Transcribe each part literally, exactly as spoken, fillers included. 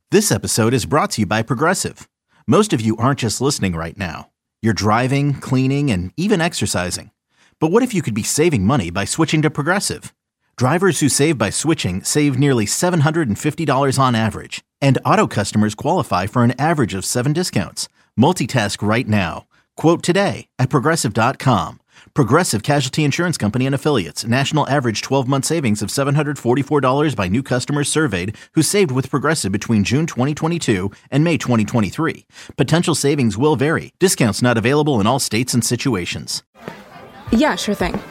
This episode is brought to you by Progressive. Most of you aren't just listening right now. You're driving, cleaning, and even exercising. But what if you could be saving money by switching to Progressive? Drivers who save by switching save nearly seven hundred fifty dollars on average. And auto customers qualify for an average of seven discounts. Multitask right now. Quote today at Progressive dot com. Progressive Casualty Insurance Company and Affiliates. National average twelve-month savings of seven hundred forty-four dollars by new customers surveyed who saved with Progressive between June twenty twenty-two and May twenty twenty-three. Potential savings will vary. Discounts not available in all states and situations. Yeah, sure thing.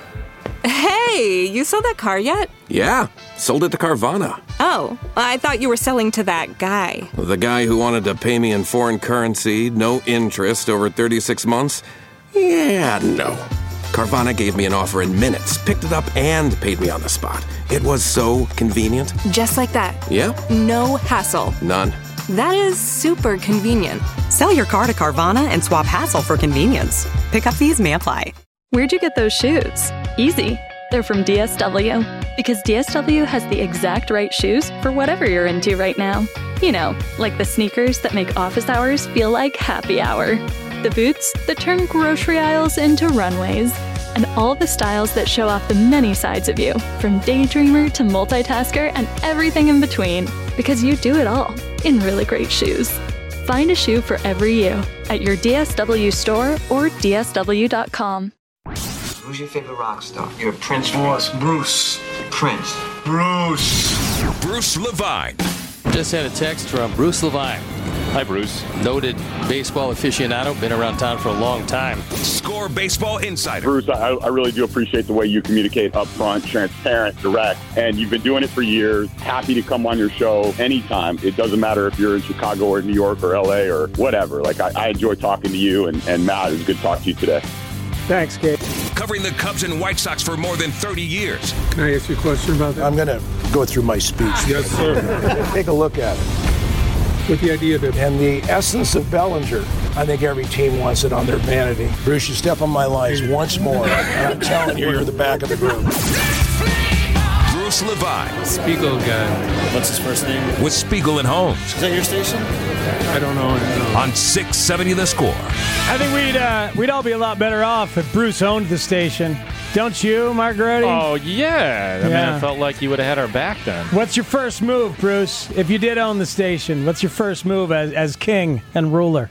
Hey, you sold that car yet? Yeah, sold it to Carvana. Oh, I thought you were selling to that guy. The guy who wanted to pay me in foreign currency, no interest, over thirty-six months? Yeah, no. Carvana gave me an offer in minutes, picked it up, and paid me on the spot. It was so convenient. Just like that. Yep. No hassle. None. That is super convenient. Sell your car to Carvana and swap hassle for convenience. Pickup fees may apply. Where'd you get those shoes? Easy. They're from D S W. Because D S W has the exact right shoes for whatever you're into right now. You know, like the sneakers that make office hours feel like happy hour. The boots that turn grocery aisles into runways. And all the styles that show off the many sides of you, from daydreamer to multitasker and everything in between. Because you do it all in really great shoes. Find a shoe for every you at your D S W store or D S W dot com. Who's your favorite rock star? You're a Prince fan? Boss, Bruce. Prince. Bruce. Bruce Levine. Just had a text from Bruce Levine. Hi, Bruce. Noted baseball aficionado, been around town for a long time. Score Baseball Insider. Bruce, I, I really do appreciate the way you communicate upfront, transparent, direct, and you've been doing it for years. Happy to come on your show anytime. It doesn't matter if you're in Chicago or New York or L A or whatever. Like, I, I enjoy talking to you, and, and Matt, it's good to talk to you today. Thanks, Gabe. Covering the Cubs and White Sox for more than thirty years. Can I ask you a question about that? I'm going to go through my speech. Yes, sir. Take a look at it. With the idea that... And the essence of Bellinger, I think every team wants it on their vanity. Bruce, you step on my lines once more, and I'm telling you, you're the back of the group. Bruce Levine. Spiegel guy. What's his first name? With Spiegel and Holmes. Is that your station? I don't know. No. On six seventy The Score. I think we'd uh, we'd all be a lot better off if Bruce owned the station. Don't you, Margaretti? Oh, yeah. I Yeah. mean, I felt like you would have had our back then. What's your first move, Bruce? If you did own the station, what's your first move as, as king and ruler?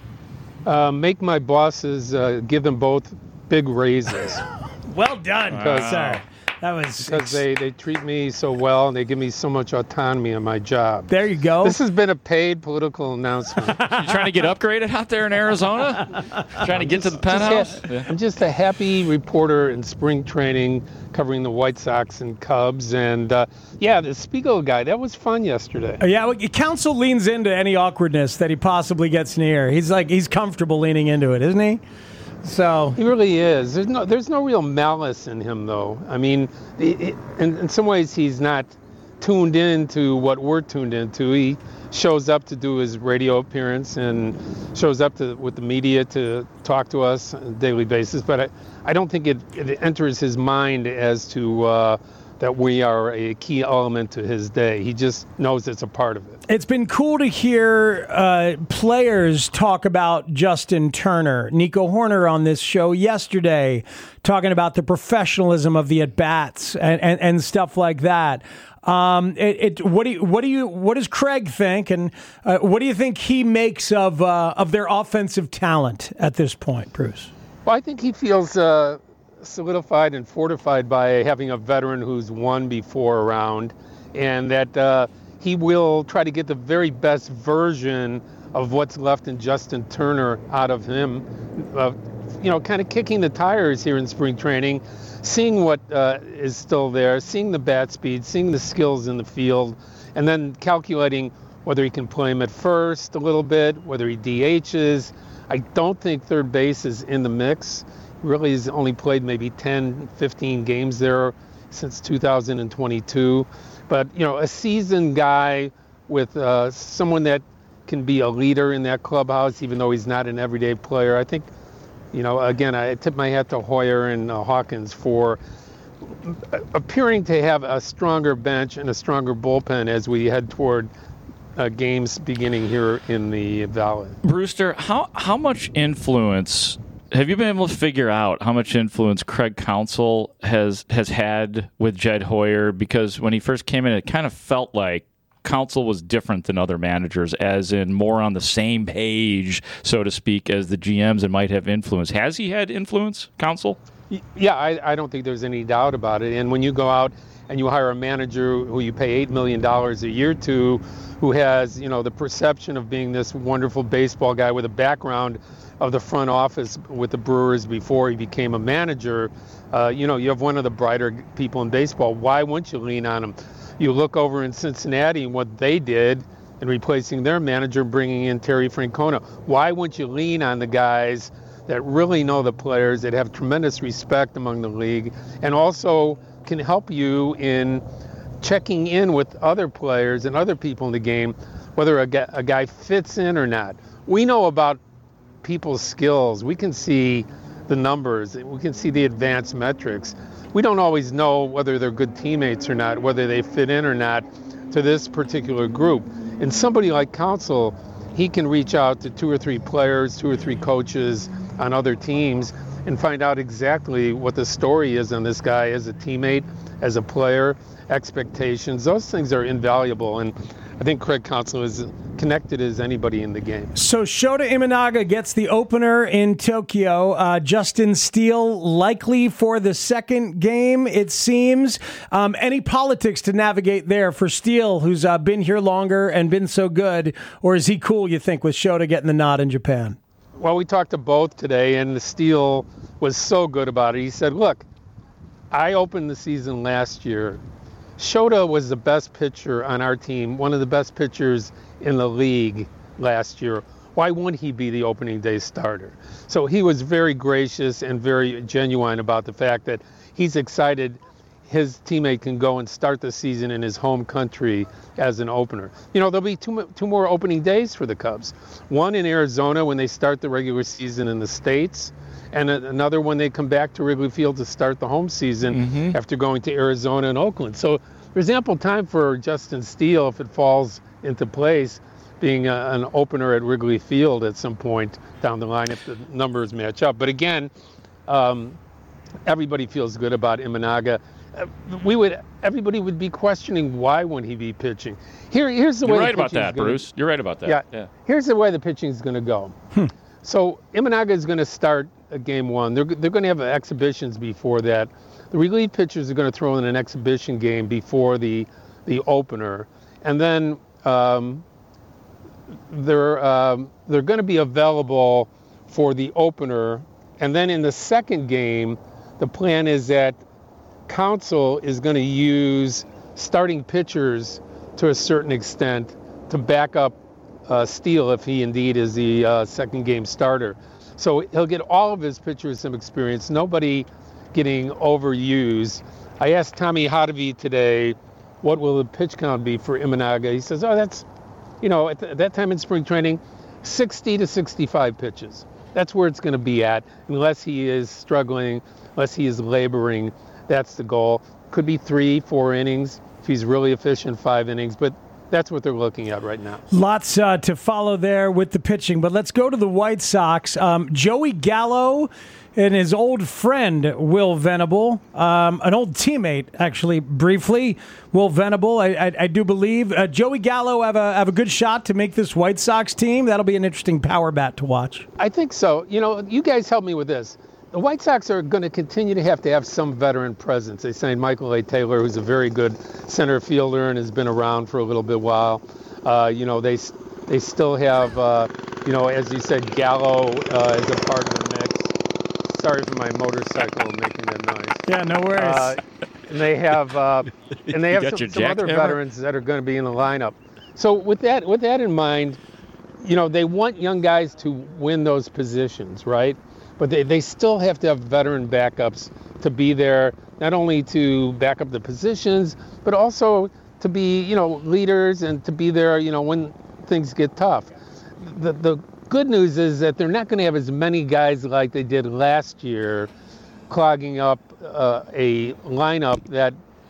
Uh, make my bosses uh, give them both big raises. Well done, Wow. sir. That was because they, they treat me so well and they give me so much autonomy in my job. There you go. This has been a paid political announcement. You trying to get upgraded out there in Arizona? Trying to get to the penthouse? Just, yeah. I'm just a happy reporter in spring training covering the White Sox and Cubs. And, uh, yeah, the Spiegel guy, that was fun yesterday. Uh, yeah, well, Counsell leans into any awkwardness that he possibly gets near. He's like, he's comfortable leaning into it, isn't he? So he really is. There's no, there's no real malice in him, though. I mean, it, it, in, in some ways, he's not tuned into what we're tuned into. He shows up to do his radio appearance and shows up to with the media to talk to us on a daily basis. But I, I don't think it, it enters his mind as to uh, that we are a key element to his day. He just knows it's a part of it. It's been cool to hear uh, players talk about Justin Turner. Nico Horner on this show yesterday talking about the professionalism of the at-bats and, and, and stuff like that. Um, it, it, what do you, what do you, what does Craig think, and uh, what do you think he makes of uh, of their offensive talent at this point, Bruce? Well, I think he feels uh, solidified and fortified by having a veteran who's won before around, and that uh, he will try to get the very best version of what's left in Justin Turner out of him. Uh, you know, kind of kicking the tires here in spring training, seeing what uh, is still there, seeing the bat speed, seeing the skills in the field, and then calculating whether he can play him at first a little bit, whether he D H's. I don't think third base is in the mix. He really has only played maybe ten, fifteen games there since two thousand twenty-two. But, you know, a seasoned guy with uh, someone that can be a leader in that clubhouse, even though he's not an everyday player. I think, you know, again, I tip my hat to Hoyer and uh, Hawkins for appearing to have a stronger bench and a stronger bullpen as we head toward uh, games beginning here in the Valley. Brewster, how how much influence have you been able to figure out? How much influence Craig Counsell has has had with Jed Hoyer? Because when he first came in, it kind of felt like Counsell was different than other managers, as in more on the same page, so to speak, as the G Ms and might have influence. Has he had influence, Counsell? Yeah, I, I don't think there's any doubt about it. And when you go out and you hire a manager who you pay eight million dollars a year to, who has, you know, the perception of being this wonderful baseball guy with a background of the front office with the Brewers before he became a manager, uh, you know, you have one of the brighter people in baseball. Why wouldn't you lean on him? You look over in Cincinnati and what they did in replacing their manager, bringing in Terry Francona. Why wouldn't you lean on the guys that really know the players, that have tremendous respect among the league, and also can help you in checking in with other players and other people in the game, whether a guy, a guy fits in or not. We know about people's skills. We can see the numbers. We can see the advanced metrics. We don't always know whether they're good teammates or not, whether they fit in or not to this particular group. And somebody like Counsell, he can reach out to two or three players, two or three coaches on other teams and find out exactly what the story is on this guy as a teammate, as a player, expectations. Those things are invaluable. And I think Craig Counsell is connected as anybody in the game. So Shota Imanaga gets the opener in Tokyo. Uh, Justin Steele likely for the second game, it seems. Um, any politics to navigate there for Steele, who's uh, been here longer and been so good? Or is he cool, you think, with Shota getting the nod in Japan? Well, we talked to both today, and Steele was so good about it. He said, look, I opened the season last year. Shota was the best pitcher on our team, one of the best pitchers in the league last year. Why wouldn't he be the opening day starter? So he was very gracious and very genuine about the fact that he's excited his teammate can go and start the season in his home country as an opener. You know, there'll be two, two more opening days for the Cubs. One in Arizona when they start the regular season in the States, and another when they come back to Wrigley Field to start the home season mm-hmm. after going to Arizona and Oakland. So there's ample time for Justin Steele, if it falls into place, being a, an opener at Wrigley Field at some point down the line if the numbers match up. But again, um, everybody feels good about Imanaga. Uh, we would, everybody would be questioning why wouldn't he be pitching. Here, here's the You're way. You're right about that, gonna, Bruce. You're right about that. Yeah. yeah. Here's the way the pitching is going to go. Hmm. So Imanaga is going to start a game one. They're they're going to have exhibitions before that. The relief pitchers are going to throw in an exhibition game before the the opener, and then um, they're um, they're going to be available for the opener. And then in the second game, the plan is that Counsell is going to use starting pitchers to a certain extent to back up uh, Steele if he indeed is the uh, second game starter. So he'll get all of his pitchers some experience, nobody getting overused. I asked Tommy Hotovy today, what will the pitch count be for Imanaga? He says, oh, that's, you know, at, th- at that time in spring training, sixty to sixty-five pitches. That's where it's going to be at, unless he is struggling, unless he is laboring. That's the goal. Could be three, four innings. If he's really efficient, five innings. But that's what they're looking at right now. Lots uh, to follow there with the pitching. But let's go to the White Sox. Um, Joey Gallo and his old friend, Will Venable, um, an old teammate, actually, briefly. Will Venable, I, I, I do believe. Uh, Joey Gallo have a have a good shot to make this White Sox team. That'll be an interesting power bat to watch. I think so. You know, you guys help me with this. The White Sox are going to continue to have to have some veteran presence. They signed Michael A. Taylor, who's a very good center fielder and has been around for a little bit while. Uh, you know, they they still have, uh, you know, as you said, Gallo uh, is a part of the mix. Sorry for my motorcycle making that noise. Yeah, no worries. Uh, and they have, uh, and they have some, some other jackhammer? veterans that are going to be in the lineup. So with that, with that in mind, you know, they want young guys to win those positions, right? But they, they still have to have veteran backups to be there, not only to back up the positions, but also to be, you know, leaders and to be there, you know, when things get tough. The the good news is that they're not going to have as many guys like they did last year clogging up uh, a lineup that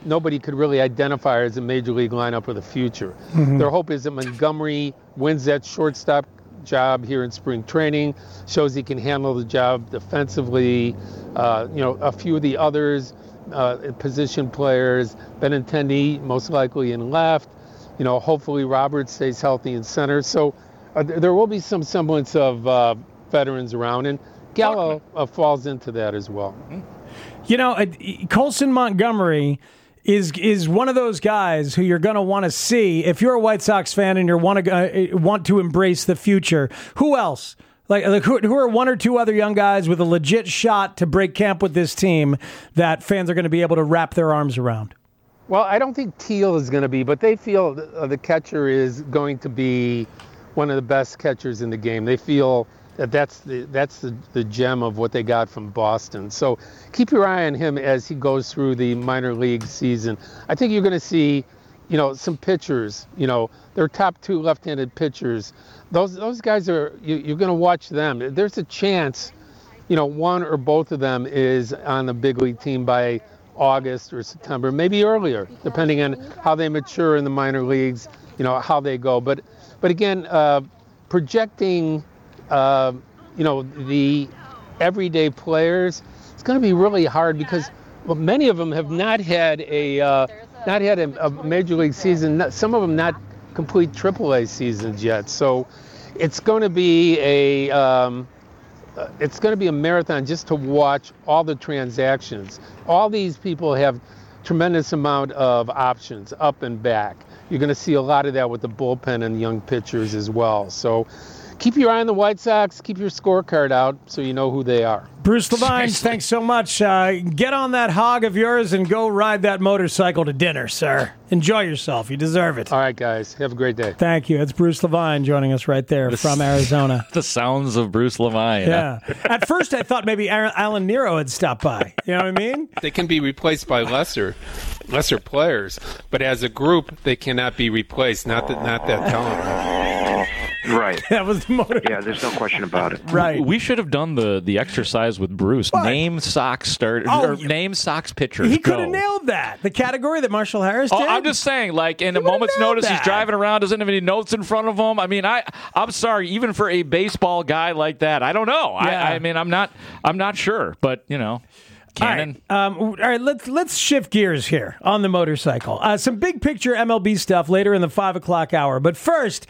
nobody could really identify as a major league lineup of the future. Mm-hmm. Their hope is that Montgomery wins that shortstop job here in spring training, shows he can handle the job defensively. Uh, you know, a few of the others, uh, position players, Benintendi most likely in left. You know, hopefully Roberts stays healthy in center. So uh, there will be some semblance of uh, veterans around, and Gallo uh, falls into that as well. You know, uh, Colson Montgomery is is one of those guys who you're going to want to see if you're a White Sox fan and you want to uh, want to embrace the future. Who else? Like, like who, who are one or two other young guys with a legit shot to break camp with this team that fans are going to be able to wrap their arms around? Well, I don't think Teal is going to be, but they feel uh, the catcher is going to be one of the best catchers in the game. They feel that that's the that's the, the gem of what they got from Boston. So keep your eye on him as he goes through the minor league season. I think you're going to see, you know, some pitchers. You know, their top two left-handed pitchers. Those those guys are you, you're going to watch them. There's a chance, you know, one or both of them is on the big league team by August or September, maybe earlier, depending on how they mature in the minor leagues. You know, how they go. But but again, uh, projecting. Uh, you know, the everyday players, it's going to be really hard because well, many of them have not had a uh, not had a, a major league season. Some of them not complete triple A seasons yet. So it's going to be a um, it's going to be a marathon just to watch all the transactions. All these people have tremendous amount of options up and back. You're going to see a lot of that with the bullpen and young pitchers as well. So keep your eye on the White Sox. Keep your scorecard out so you know who they are. Bruce Levine, thanks so much. Uh, get on that hog of yours and go ride that motorcycle to dinner, sir. Enjoy yourself. You deserve it. All right, guys. Have a great day. Thank you. It's Bruce Levine joining us right there the from Arizona. The sounds of Bruce Levine. Yeah. At first, I thought maybe Alan Nero had stopped by. You know what I mean? They can be replaced by lesser lesser players, but as a group, they cannot be replaced. Not that, not that talent. Right. That was the motor. Yeah, there's no question about it. Right. We should have done the, the exercise with Bruce. What? Name Sox start oh, or name Sox pitchers. He could have Go. nailed that. The category that Marshall Harris did. Oh, I'm just saying, like, in a moment's notice, that. he's driving around, doesn't have any notes in front of him. I mean, I, I'm sorry, even for a baseball guy like that, I don't know. Yeah. I, I mean, I'm not, I'm not sure, but you know. Cannon. All right, um, all right, let's let's shift gears here on the motorcycle. Uh, some big picture M L B stuff later in the five o'clock hour. But first,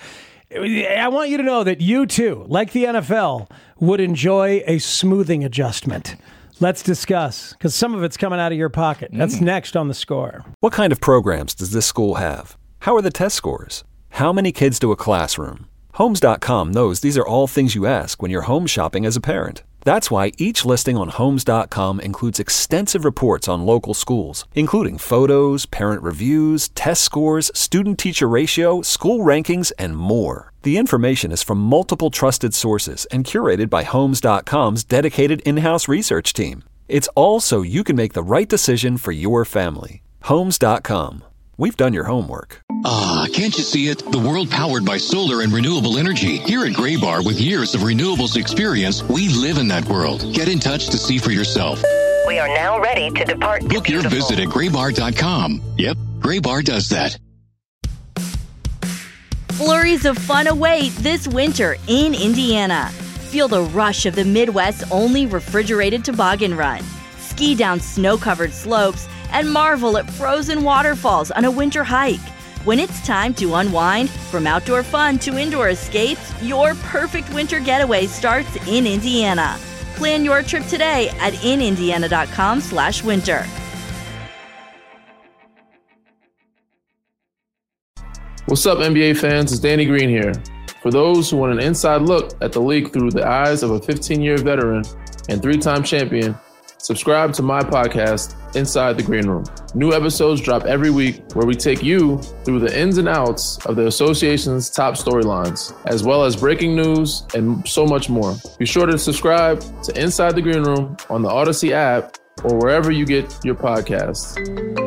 I want you to know that you too, like the N F L, would enjoy a smoothing adjustment. Let's discuss, because some of it's coming out of your pocket. That's mm. next on The Score. What kind of programs does this school have? How are the test scores? How many kids to a classroom? Homes dot com knows these are all things you ask when you're home shopping as a parent. That's why each listing on Homes dot com includes extensive reports on local schools, including photos, parent reviews, test scores, student-teacher ratio, school rankings, and more. The information is from multiple trusted sources and curated by Homes dot com's dedicated in-house research team. It's all so you can make the right decision for your family. Homes dot com. We've done your homework. Ah, can't you see it? The world powered by solar and renewable energy. Here at Graybar, with years of renewables experience, we live in that world. Get in touch to see for yourself. We are now ready to depart. Book your visit at graybar dot com. Yep, Graybar does that. Flurries of fun await this winter in Indiana. Feel the rush of the Midwest's only refrigerated toboggan run. Ski down snow-covered slopes and marvel at frozen waterfalls on a winter hike. When it's time to unwind, from outdoor fun to indoor escapes, your perfect winter getaway starts in Indiana. Plan your trip today at in indiana dot com slash winter. What's up, N B A fans? It's Danny Green here. For those who want an inside look at the league through the eyes of a fifteen-year veteran and three-time champion, subscribe to my podcast, Inside the Green Room. New episodes drop every week where we take you through the ins and outs of the association's top storylines, as well as breaking news and so much more. Be sure to subscribe to Inside the Green Room on the Odyssey app or wherever you get your podcasts.